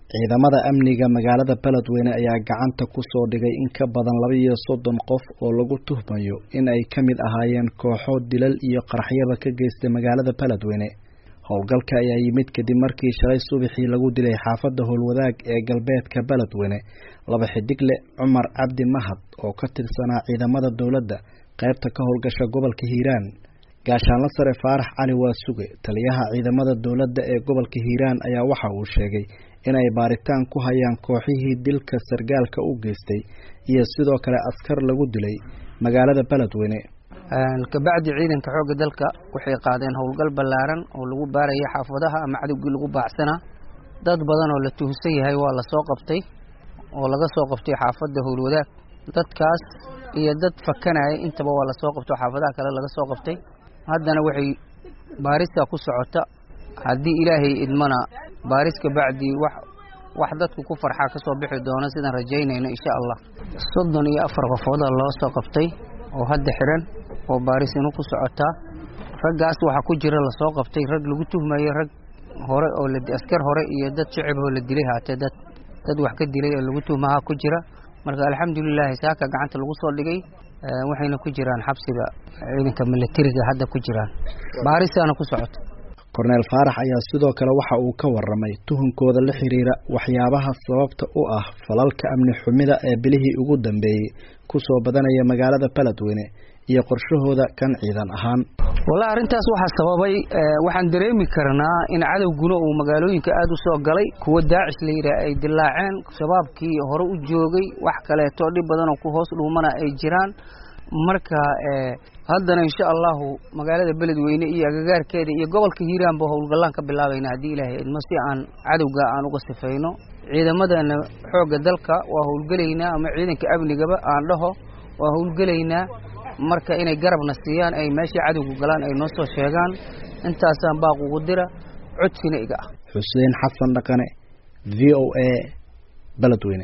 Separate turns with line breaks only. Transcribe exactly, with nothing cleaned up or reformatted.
ciidamada amniga magaalada Beledweyne ayaa gacanta ku soo dhigay in ka badan laba iyo soddon qof oo lagu tuhmayo in ay ka mid ahaayeen kooxo dilal iyo qaraxyada ka geystay magaalada Beledweyne. Howlgalka ayaa yimid kadib markii shalay subaxii lagu dilay xaafadda Howlwadaag ee galbeedka Beledweyne laba xidigle Cumar Cabdi Mahad oo ka tirsanaa ciidamada dawladda qaybta ka howlgasha gobolka Hiiraan. gaashaanle sare Faarax Cali Waasuge taliyaha ciidamada dawladda ee gobolka Hiiraan ayaa waxa uu sheegay in ay baaritaan ku hayaan kooxihii dilka sargaalka u geystay iyo sidoo kale askar lagu dilay magaalada Beledweyne.
ka bacdi ciidanka xoogga dalka waxay qaadeen howlgal ballaaran oo lagu baarayay xaafadaha ama cadawgii lagu baacsana dad badan oo la tuhsan yahay waa la soo qabtay oo laga soo qabtay xaafadda Howlwadaag. dadkaas iyo dad fakanaya intaba waa la soo qabtay xaafadaha kale laga soo qabtay. haddana waxay baarista ku socota haddii ilaahay idmana baaris ka bacdi wax wax dadku ku farxa ka soo bixi doona sidaan rajaynayno insha Allah. soddon iyo afar qofood loo soo qabtay oo hadda xiran oo baaris inuu ku socota. raggaas waxa ku jira la soo qabtay rag lagu tuhmayo rag hore oo la askar hore iyo dad shacab oo la dilay haatay dad dad wax ka dilay oo lagu tuhmaha ku jira. marka alxamdulillah saaka gacanta lagu soo dhigay waxayna ku jiraan xabsiga ciidanka militariga hadda ku jiraan baarisaana ku socota.
Korneel Faarax ayaa sidoo kale waxa uu ka waramay tuhunkooda la xiriira waxyaabaha sababta u ah falalka amni xumida ee bilihii ugu dambeeyay ku soo badanaya magaalada Beledweyne iyo qorshahooda kan ciidan ahaan.
wallahi arintaas waxa sababay waxaan dareemi karnaa in cadawguna uu magaalooyinka aad u soo galay kuwa daacish la yiraahdo ay dilaaceen shabaabkii hore u joogay wax kale oo dhib badan oo ku hoos dhuumana ay jiraan. marka haddana insha Allah magaalada Beledweyne iyo agagaarkeeda iyo gobolka Hiiraan baa howlgalaan ka bilaabayna hadii Ilaahay idmo si aan cadawga aan uga sifeyno. ciidamadana xoogga dalka waa howlgaleynaa ama ciidanka amnigaba aan dhaho waa howlgaleynaa marka inay garabna siiyaan ay meesha cadawgu galaan ay noo soo sheegaan intaasaan baaq ugu dira codsina iga ah.
Xuseen Xasan Dhaqane V O A Beledweyne.